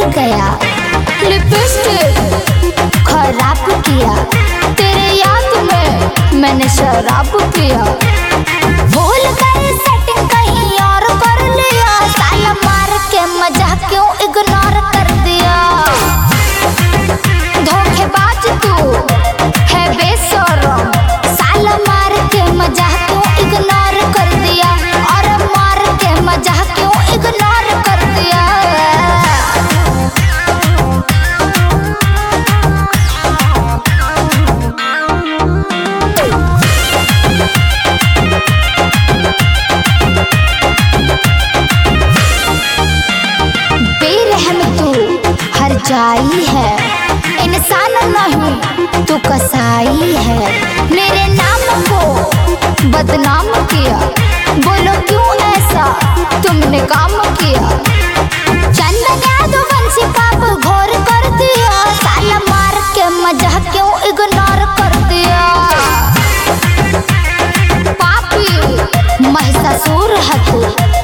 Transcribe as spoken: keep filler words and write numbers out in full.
गया, lipstick खराब किया, तेरे याद में मैंने शराब पिया। भूल गई सेटिंग कहीं और कर लिया, साला मार के मजा क्यों इग्नोर कर दिया। धोखेबाज तू है बेशरम, साला मार के मजा क्यों इग्नोर कर दिया, और मार के मजा क्यों इग्नोर कर दिया। बेरहम तू हर जाई है, इंसान नहीं तू कसाई है। मेरे नाम को बदनाम किया, बोलो क्यों ऐसा तुमने काम किया। चंदन यादवंशी पाप घोर कर दिया, साला मार के मजा क्यों इग्नोर कर दिया। पापी महिषासुर है तू,